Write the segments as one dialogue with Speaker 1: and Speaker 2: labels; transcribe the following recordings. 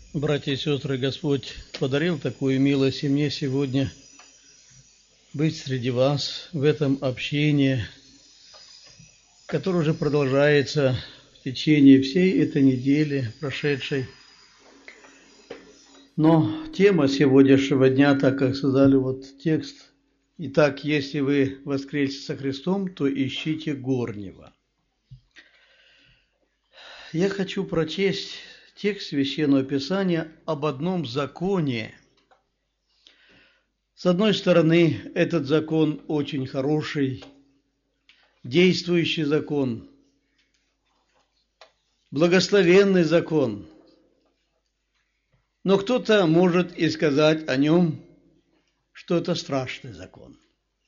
Speaker 1: Братья и сестры, Господь подарил такую милость и мне сегодня быть среди вас в этом общении, которое уже продолжается в течение всей этой недели прошедшей. Но тема сегодняшнего дня, так как сказали вот текст: «Итак, если вы воскресли со Христом, то ищите горнего». Я хочу прочесть текст Священного Писания об одном законе. С одной стороны, этот закон очень хороший, действующий закон, благословенный закон. Но кто-то может и сказать о нем, что это страшный закон.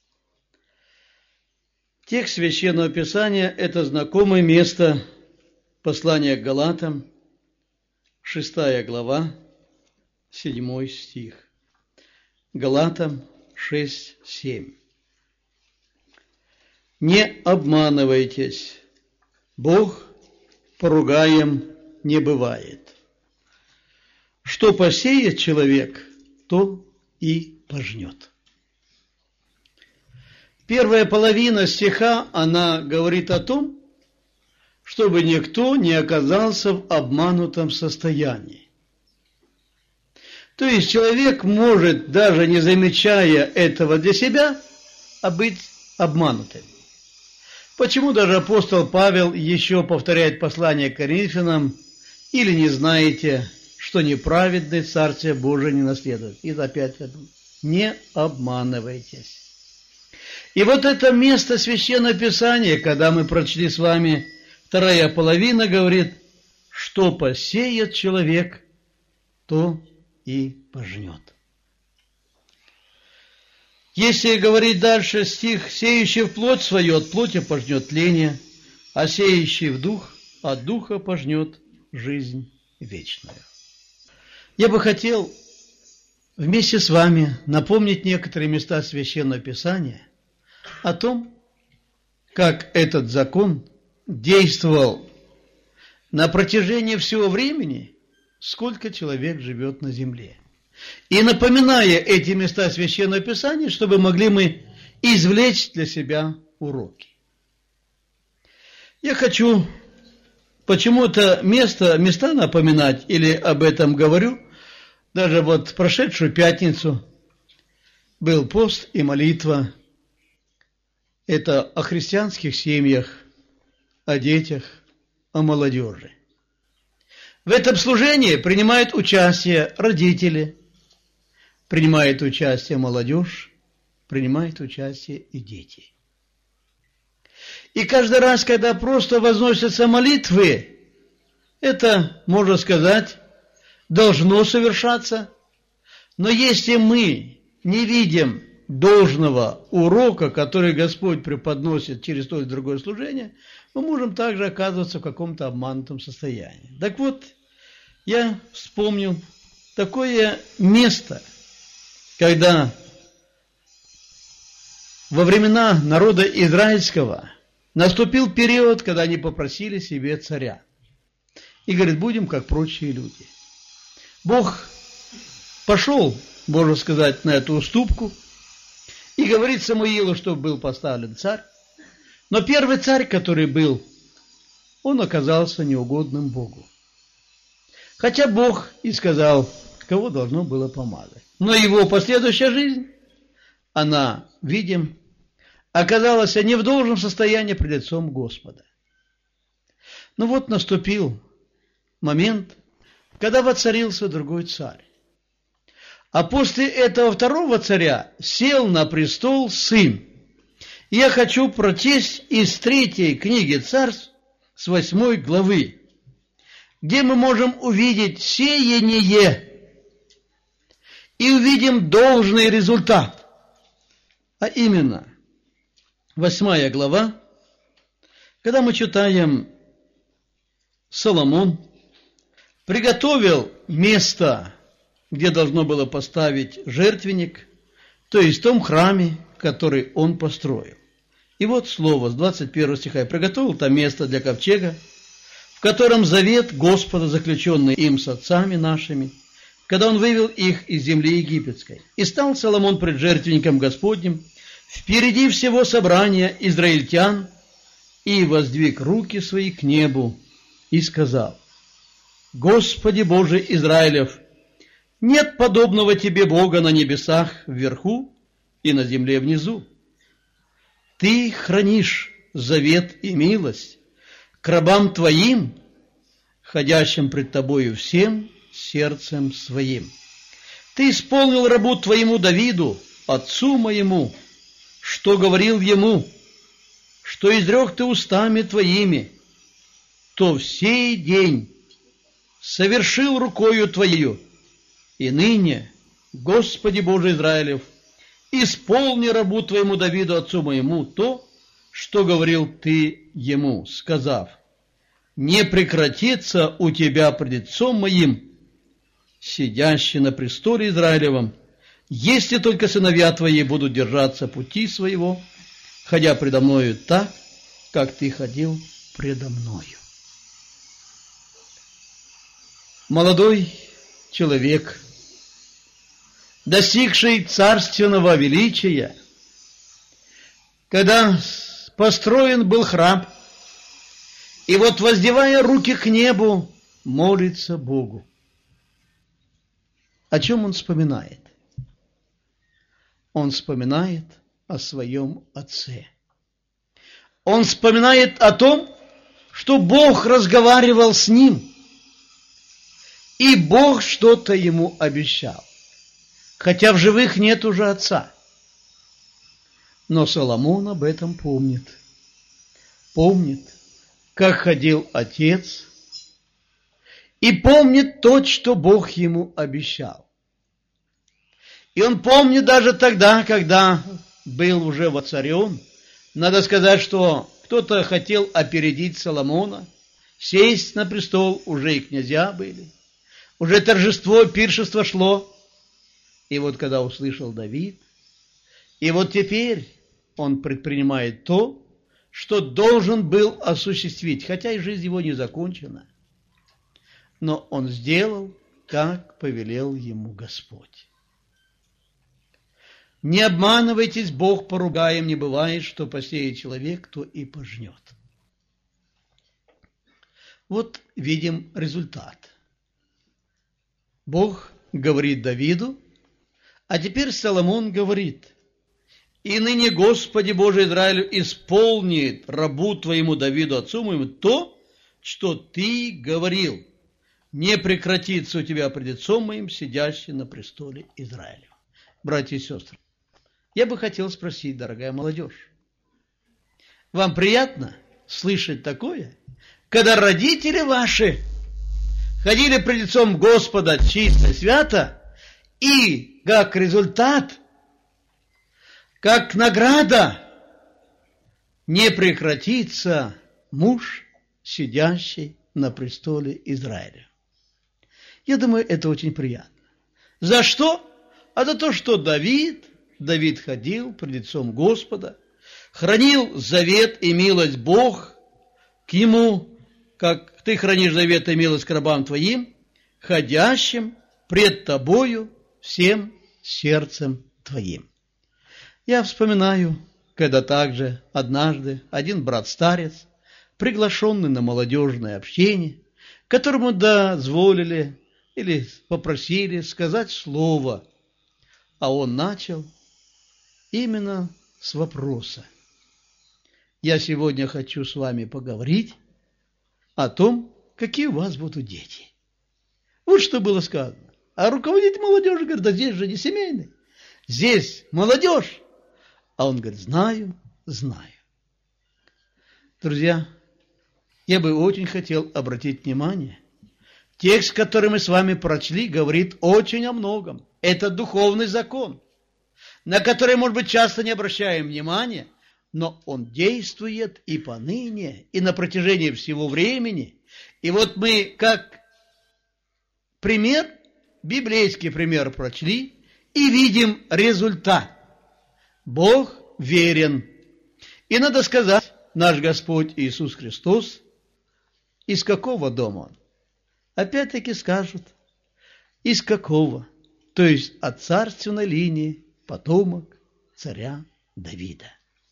Speaker 1: Текст Священного Писания – это знакомое место послания к Галатам, 6 глава, 7 стих. Галатам 6:7. «Не обманывайтесь, Бог поругаем не бывает. Что посеет человек, то и пожнет». Первая половина стиха, она говорит о том, чтобы никто не оказался в обманутом состоянии. То есть человек может, даже не замечая этого для себя, быть обманутым. Почему даже апостол Павел еще повторяет послание к Коринфянам: «Или не знаете, что неправедный Царствие Божие не наследует». И опять не обманывайтесь. И вот это место Священного Писания, когда мы прочли с вами, вторая половина говорит: что посеет человек, то и пожнет. Если говорить дальше стих: сеющий в плоть свою от плоти пожнет тление, а сеющий в дух от духа пожнет жизнь вечную. Я бы хотел вместе с вами напомнить некоторые места Священного Писания о том, как этот закон действовал на протяжении всего времени, сколько человек живет на земле. И напоминая эти места Священного Писания, чтобы могли мы извлечь для себя уроки. Я хочу почему-то места напоминать, или об этом говорю. Даже вот в прошедшую пятницу был пост и молитва. Это о христианских семьях, о детях, о молодежи. В этом служении принимают участие родители, принимает участие молодежь, принимает участие и дети. И каждый раз, когда просто возносятся молитвы, это, можно сказать, должно совершаться. Но если мы не видим должного урока, который Господь преподносит через то или другое служение, мы можем также оказываться в каком-то обманутом состоянии. Так вот, я вспомнил такое место, когда во времена народа израильского наступил период, когда они попросили себе царя. И говорит: будем как прочие люди. Бог пошел, можно сказать, на эту уступку, и говорит Самуилу, чтобы был поставлен царь. Но первый царь, который был, он оказался неугодным Богу. Хотя Бог и сказал, кого должно было помазать. Но его последующая жизнь, она, видим, оказалась не в должном состоянии пред лицом Господа. Но вот наступил момент, когда воцарился другой царь. А после этого второго царя сел на престол сын. И я хочу прочесть из 3 книги Царств, с 8 главы, где мы можем увидеть сеяние и увидим должный результат. А именно, 8 глава, когда мы читаем: Соломон приготовил место, где должно было поставить жертвенник, то есть в том храме, который он построил. И вот слово с 21 стиха: «И приготовил там место для ковчега, в котором завет Господа, заключенный им с отцами нашими, когда он вывел их из земли египетской. И стал Соломон пред жертвенником Господним впереди всего собрания израильтян, и воздвиг руки свои к небу, и сказал: Господи Боже Израилев, нет подобного Тебе Бога на небесах вверху и на земле внизу. Ты хранишь завет и милость к рабам Твоим, ходящим пред Тобою всем сердцем своим. Ты исполнил рабу Твоему Давиду, отцу моему, что говорил ему, что изрек Ты устами Твоими, то в сей день совершил рукою Твоею. И ныне, Господи Боже Израилев, исполни рабу Твоему Давиду, отцу моему, то, что говорил Ты ему, сказав: не прекратится у Тебя пред лицом моим, сидящий на престоле Израилевом, если только сыновья Твои будут держаться пути своего, ходя предо мною так, как Ты ходил предо мною. Молодой человек, достигший царственного величия, когда построен был храм, и вот, воздевая руки к небу, молится Богу. О чем он вспоминает? Он вспоминает о своем отце. Он вспоминает о том, что Бог разговаривал с ним, и Бог что-то ему обещал. Хотя в живых нет уже отца. Но Соломон об этом помнит. Помнит, как ходил отец, и помнит то, что Бог ему обещал. И он помнит даже тогда, когда был уже воцарен. Надо сказать, что кто-то хотел опередить Соломона, сесть на престол, уже и князья были. Уже торжество, пиршество шло. И вот когда услышал Давид, и вот теперь он предпринимает то, что должен был осуществить, хотя и жизнь его не закончена. Но он сделал, как повелел ему Господь. Не обманывайтесь, Бог поругаем не бывает, что посеет человек, то и пожнет. Вот видим результат. Бог говорит Давиду, а теперь Соломон говорит: «И ныне, Господи Боже Израилю, исполнит рабу Твоему Давиду, отцу моему, то, что Ты говорил, не прекратится у Тебя пред лицом моим, сидящий на престоле Израиля». Братья и сестры, я бы хотел спросить, дорогая молодежь, вам приятно слышать такое, когда родители ваши ходили пред лицом Господа чисто и свято, и как результат, как награда, не прекратится муж, сидящий на престоле Израиля? Я думаю, это очень приятно. За что? А за то, что Давид ходил пред лицом Господа, хранил завет и милость Бог к нему, как Ты хранишь завет и милость к рабам Твоим, ходящим пред Тобою всем сердцем Твоим. Я вспоминаю, когда также однажды один брат-старец, приглашенный на молодежное общение, которому дозволили или попросили сказать слово, а он начал именно с вопроса: я сегодня хочу с вами поговорить о том, какие у вас будут дети. Вот что было сказано. А руководитель молодежи говорит: да здесь же не семейный, здесь молодежь. А он говорит: знаю. Друзья, я бы очень хотел обратить внимание. Текст, который мы с вами прочли, говорит очень о многом. Это духовный закон, на который, может быть, часто не обращаем внимания, но он действует и поныне, и на протяжении всего времени. И вот мы, как пример, библейский пример прочли, и видим результат. Бог верен. И надо сказать, наш Господь Иисус Христос из какого дома он? Опять-таки скажут, из какого? То есть от царственной линии, потомок царя Давида.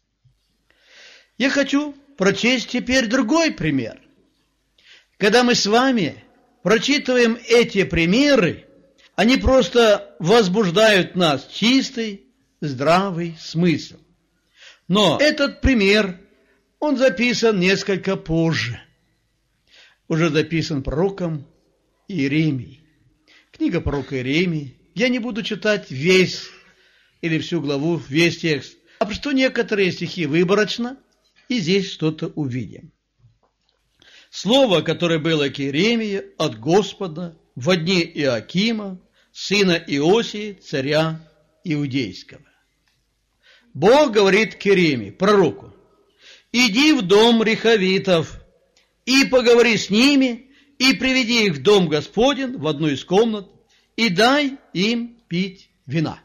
Speaker 1: Я хочу прочесть теперь другой пример. Когда мы с вами прочитываем эти примеры, они просто возбуждают в нас чистый, здравый смысл. Но этот пример, он записан несколько позже. Уже записан пророком Иеремией. Книга пророка Иеремии. Я не буду читать весь или всю главу, весь текст, а просто некоторые стихи выборочно, и здесь что-то увидим. Слово, которое было к Иеремии от Господа во дни Иоакима, сына Иосии, царя Иудейского. Бог говорит к Иеремии, пророку: «Иди в дом рехавитов, и поговори с ними, и приведи их в дом Господень, в одну из комнат, и дай им пить вина».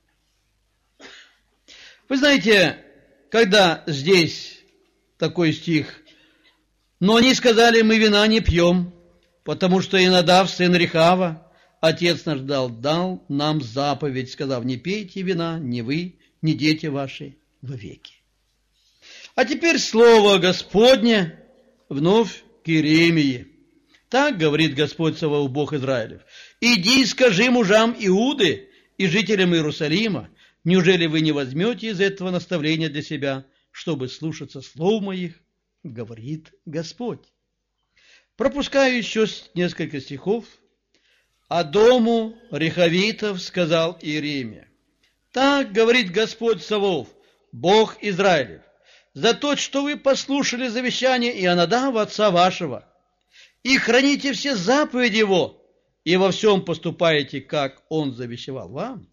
Speaker 1: Вы знаете, когда здесь такой стих: «Но они сказали, мы вина не пьем, потому что Ионадав, сын Рехава, отец наш дал нам заповедь, сказав, не пейте вина, ни вы, ни дети ваши вовеки». А теперь слово Господне вновь к Иеремии. Так говорит Господь Саваоф, Бог Израилев: «Иди и скажи мужам Иуды и жителям Иерусалима, неужели вы не возьмете из этого наставления для себя, чтобы слушаться слов моих, говорит Господь». Пропускаю еще несколько стихов. «А дому рехавитов сказал Иеремия: так говорит Господь Саваоф, Бог Израилев, за то, что вы послушали завещание Ионадава, отца вашего, и храните все заповеди его, и во всем поступаете, как он завещевал вам.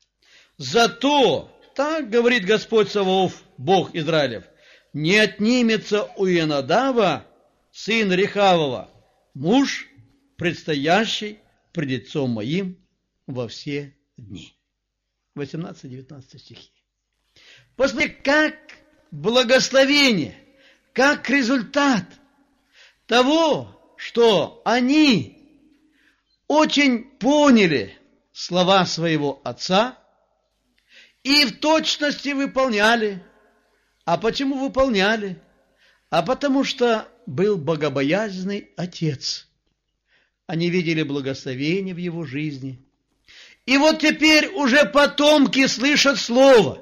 Speaker 1: Зато, так говорит Господь Саваоф, Бог Израилев, не отнимется у Ионадава, сын Рехавова, муж, предстоящий пред лицом моим во все дни». 18-19 стихи. Посмотри, как благословение, как результат того, что они очень поняли слова своего отца и в точности выполняли. А почему выполняли? А потому что был богобоязненный отец. Они видели благословение в его жизни. И вот теперь уже потомки слышат слово.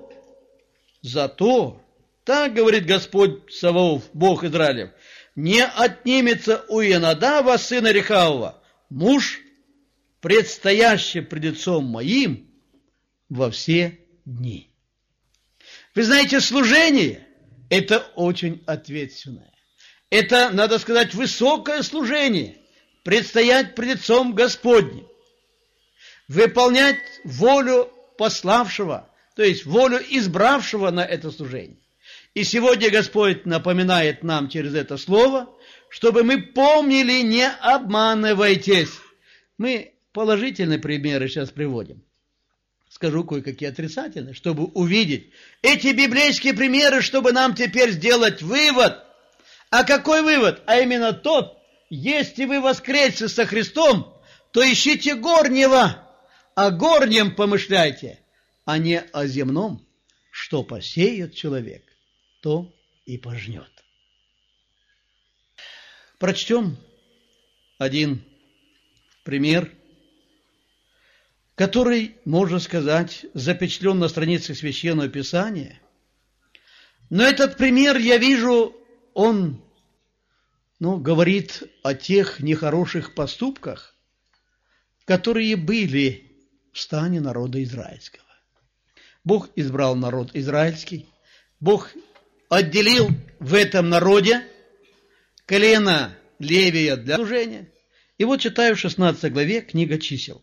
Speaker 1: Зато, так говорит Господь Саваоф, Бог Израилев, не отнимется у Ионадава, сына Рехавова, муж, предстоящий пред лицом моим во все дни. Вы знаете, служение – это очень ответственное. Это, надо сказать, высокое служение – предстоять пред лицом Господним, выполнять волю пославшего, то есть волю избравшего на это служение. И сегодня Господь напоминает нам через это слово, чтобы мы помнили, не обманывайтесь. Мы положительные примеры сейчас приводим. Скажу кое-какие отрицательные, чтобы увидеть эти библейские примеры, чтобы нам теперь сделать вывод. А какой вывод? А именно тот: если вы воскресите со Христом, то ищите горнего, о горнем помышляйте, а не о земном. Что посеет человек, то и пожнет. Прочтем один пример, который, можно сказать, запечатлен на страницах Священного Писания. Но этот пример, я вижу, он говорит о тех нехороших поступках, которые были в стане народа израильского. Бог избрал народ израильский, Бог отделил в этом народе колено Левия для служения. И вот читаю в 16 главе книга Чисел.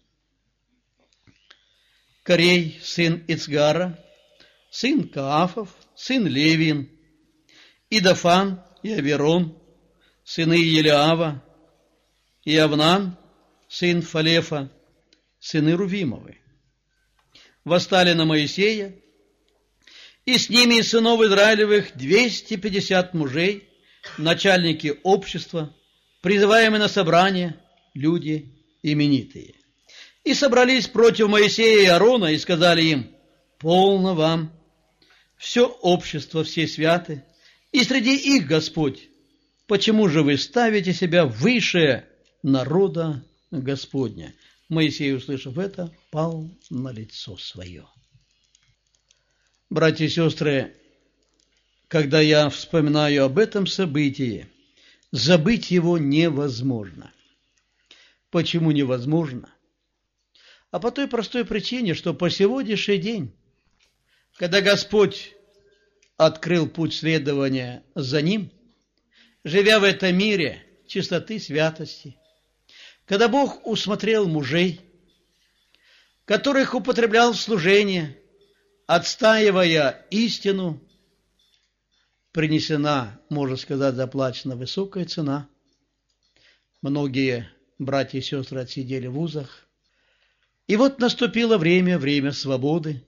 Speaker 1: Корей, сын Ицгара, сын Каафов, сын Левиин, Идафан и Аверон, сыны Елиава, и Авнан, сын Фалефа, сыны Рувимовы. Восстали на Моисея, и с ними из сынов Израилевых 250 мужей, начальники общества, призываемые на собрание люди именитые. И собрались против Моисея и Аарона и сказали им: полно вам, все общество, все святы, и среди их Господь. Почему же вы ставите себя выше народа Господня? Моисей, услышав это, пал на лицо свое. Братья и сестры, когда я вспоминаю об этом событии, забыть его невозможно. Почему невозможно? А по той простой причине, что по сегодняшний день, когда Господь открыл путь следования за Ним, живя в этом мире чистоты, святости, когда Бог усмотрел мужей, которых употреблял в служение, отстаивая истину, принесена, можно сказать, заплачена высокая цена. Многие братья и сестры отсидели в вузах. И вот наступило время свободы.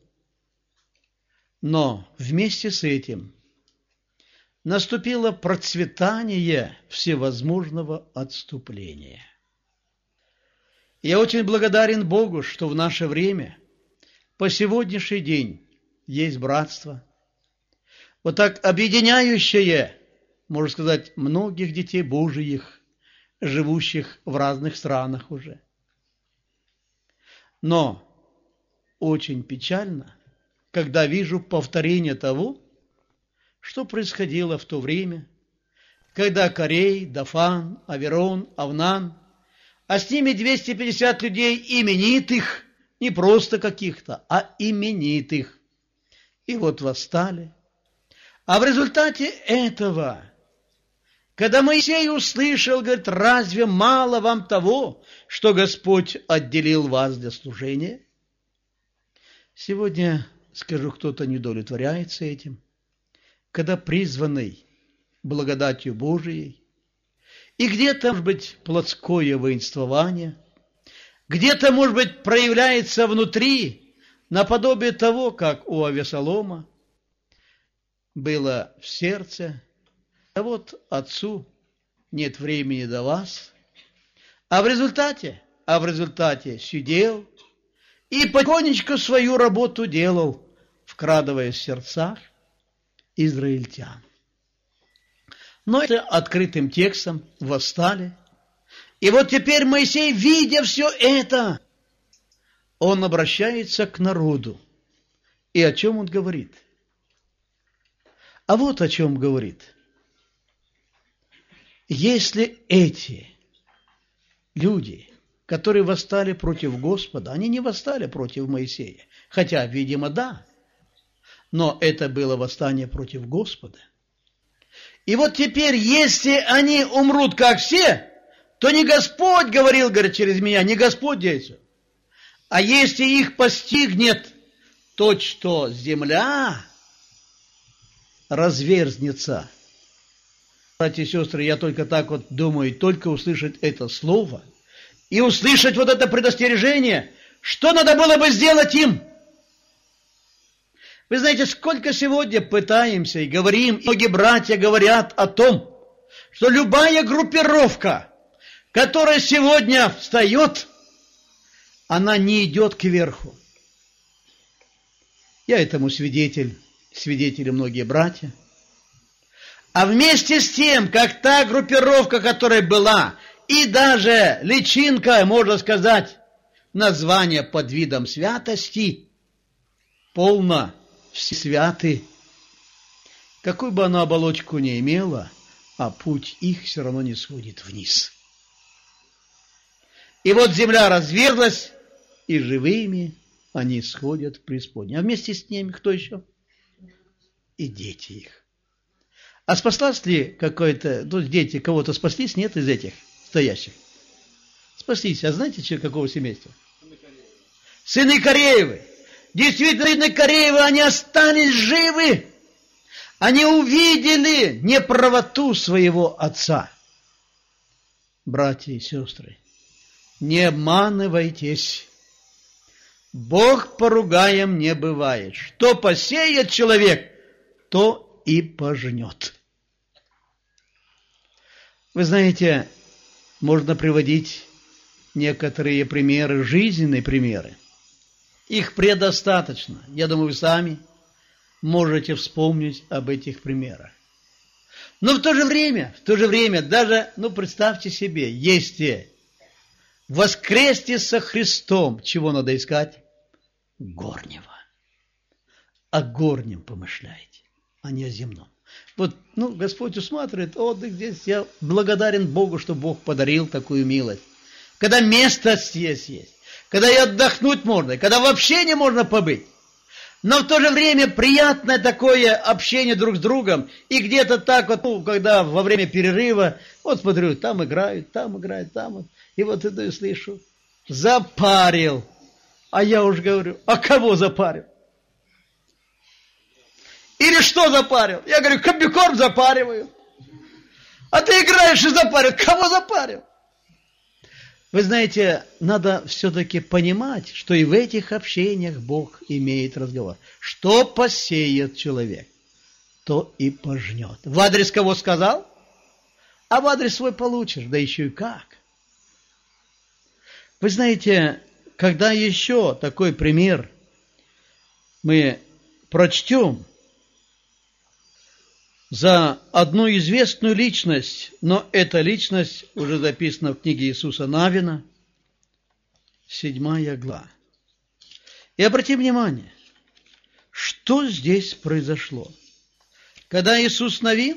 Speaker 1: Но вместе с этим наступило процветание всевозможного отступления. Я очень благодарен Богу, что в наше время, по сегодняшний день, есть братство, вот так объединяющее, можно сказать, многих детей Божиих, живущих в разных странах уже. Но очень печально, когда вижу повторение того, что происходило в то время, когда Корей, Дафан, Аверон, Авнан, а с ними 250 людей именитых, не просто каких-то, а именитых, и вот восстали. А в результате этого, когда Моисей услышал, говорит: разве мало вам того, что Господь отделил вас для служения? Сегодня, скажу, кто-то не удовлетворяется этим, когда призванный благодатью Божией, и где-то, может быть, плотское воинствование, где-то, может быть, проявляется внутри, наподобие того, как у Авесолома было в сердце: а вот отцу нет времени до вас, а в результате сидел и потихонечку свою работу делал, вкрадывая в сердцах израильтян. Но это открытым текстом восстали. И вот теперь Моисей, видя все это, он обращается к народу. И о чем он говорит? А вот о чем говорит. Если эти люди, которые восстали против Господа, они не восстали против Моисея, хотя, видимо, да, но это было восстание против Господа. И вот теперь, если они умрут, как все, то не Господь говорил, говорит, через меня, не Господь действует. А если их постигнет то, что земля разверзнется. Братья и сестры, я только так вот думаю, только услышать это слово и услышать вот это предостережение, что надо было бы сделать им. Вы знаете, сколько сегодня пытаемся и говорим, многие братья говорят о том, что любая группировка, которая сегодня встает, она не идет кверху. Я этому свидетель, свидетели многие братья. А вместе с тем, как та группировка, которая была, и даже личинка, можно сказать, название под видом святости, полно все святы, какую бы она оболочку ни имела, а путь их все равно не сходит вниз. И вот земля разверзлась, и живыми они сходят в преисподнюю. А вместе с ними кто еще? И дети их. А спаслась ли какой-то, дети кого-то спаслись? Нет из этих стоящих. Спаслись. А знаете, какого семейства? Сыны Кореевы. Действительно, сыны Кореевы, они остались живы. Они увидели неправоту своего отца. Братья и сестры, не обманывайтесь. Бог поругаем не бывает. Что посеет человек, то и пожнет. Вы знаете, можно приводить некоторые примеры, жизненные примеры. Их предостаточно. Я думаю, вы сами можете вспомнить об этих примерах. Но в то же время, даже, представьте себе, если воскресьте со Христом, чего надо искать? Горнего. О горнем помышляйте, а не о земном. Вот, Господь усматривает отдых здесь. Я благодарен Богу, что Бог подарил такую милость. Когда место здесь есть, когда и отдохнуть можно, когда вообще не можно побыть. Но в то же время приятное такое общение друг с другом. И где-то так вот, когда во время перерыва, смотрю, там играют. И вот иду и слышу, запарил. А я уж говорю, а кого запарил? Или что запарил? Я говорю, комбикорм запариваю. А ты играешь и запарил. Кого запарил? Вы знаете, надо все-таки понимать, что и в этих общениях Бог имеет разговор. Что посеет человек, то и пожнет. В адрес кого сказал? А в адрес свой получишь, да еще и как. Вы знаете, когда еще такой пример мы прочтем за одну известную личность, но эта личность уже записана в книге Иисуса Навина, 7 глава. И обратите внимание, что здесь произошло. Когда Иисус Навин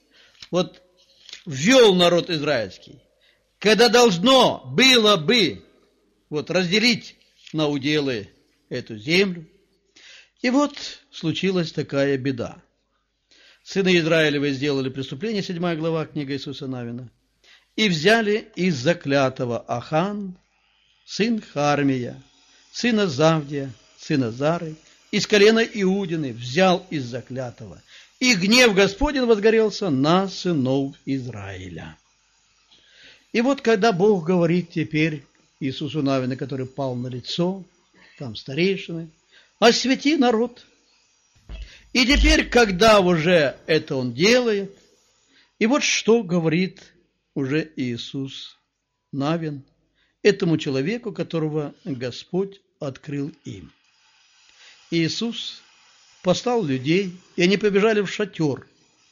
Speaker 1: ввел народ израильский, когда должно было бы разделить на уделы эту землю, и случилась такая беда. Сыны Израилевы сделали преступление, 7 глава, книга Иисуса Навина, и взяли из заклятого Ахан, сын Хармия, сына Завдия, сына Зары, из колена Иудины взял из заклятого. И гнев Господень возгорелся на сынов Израиля. И когда Бог говорит теперь Иисусу Навину, который пал на лицо, там старейшины, освети народ. И теперь, когда уже это он делает, и что говорит уже Иисус Навин этому человеку, которого Господь открыл им. Иисус послал людей, и они побежали в шатер,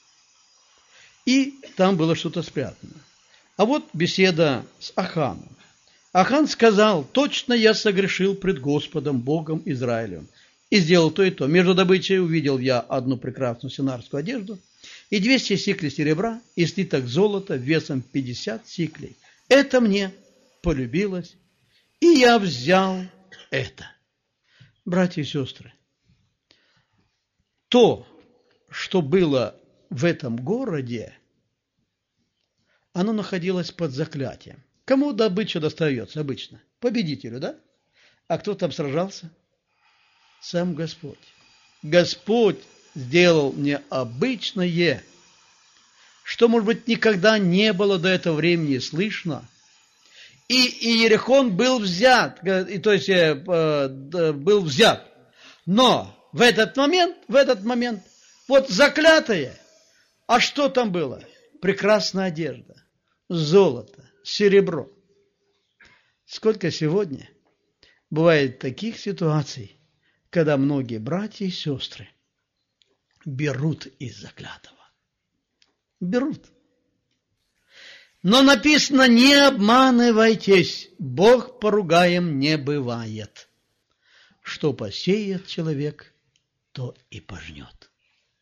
Speaker 1: и там было что-то спрятано. А беседа с Аханом. Ахан сказал, точно я согрешил пред Господом Богом Израилем, и сделал то и то. Между добычей увидел я одну прекрасную синарскую одежду, и 200 сиклей серебра, и слиток золота весом 50 сиклей. Это мне полюбилось, и я взял это. Братья и сестры, то, что было в этом городе, оно находилось под заклятием. Кому добыча достается обычно? Победителю, да? А кто там сражался? Сам Господь. Господь сделал необычное, что, может быть, никогда не было до этого времени слышно. И Иерихон был взят, был взят. Но в этот момент, заклятое, а что там было? Прекрасная одежда, золото, серебро. Сколько сегодня бывает таких ситуаций, когда многие братья и сестры берут из заклятого. Берут. Но написано, не обманывайтесь, Бог поругаем не бывает. Что посеет человек, то и пожнет.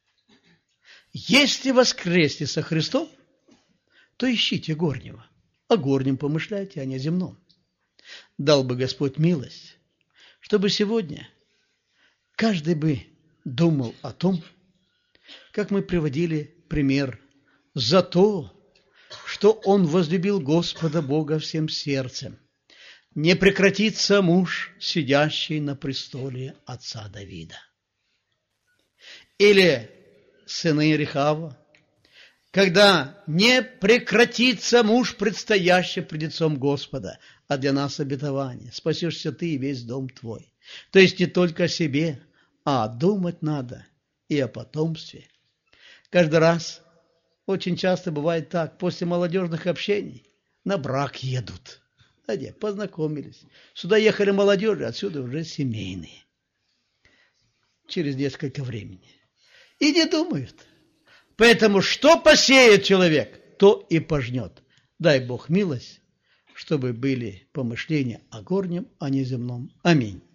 Speaker 1: Если воскресьте со Христом, то ищите горнего. О горнем помышляйте, а не о земном. Дал бы Господь милость, чтобы сегодня каждый бы думал о том, как мы приводили пример, за то, что он возлюбил Господа Бога всем сердцем. Не прекратится муж, сидящий на престоле отца Давида. Или сыны Рехава, когда не прекратится муж, предстоящий пред лицом Господа, а для нас обетование. Спасешься ты и весь дом твой. То есть не только о себе, а думать надо и о потомстве. Каждый раз, очень часто бывает так, после молодежных общений, на брак едут. Познакомились. Сюда ехали молодежи, отсюда уже семейные. Через несколько времени. И не думают. Поэтому что посеет человек, то и пожнет. Дай Бог милость, чтобы были помышления о горнем, а не земном. Аминь.